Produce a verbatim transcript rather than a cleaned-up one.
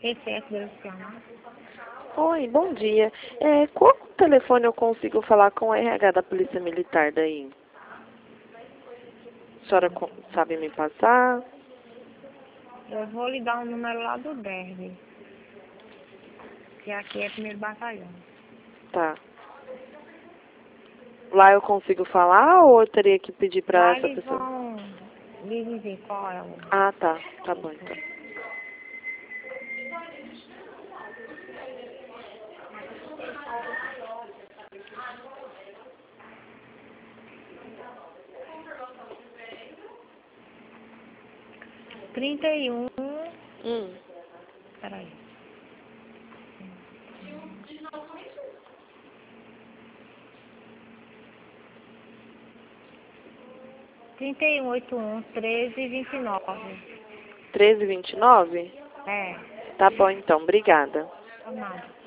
Excesso direcional. Oi, bom dia. É, qual telefone eu consigo falar com o R H da Polícia Militar daí? A senhora co- sabe me passar? Eu vou lhe dar um número lá do Derby, que aqui é primeiro batalhão. Tá. Lá eu consigo falar ou eu teria que pedir pra Lá essa eles pessoa? vão lhe dizer qual é o... Ah, tá. Tá bom, então. trinta e um... Hum. Peraí. trinta e um, oitenta e um, treze, vinte e nove. treze vinte e nove? É, Tá bom, então. Obrigada. por nada.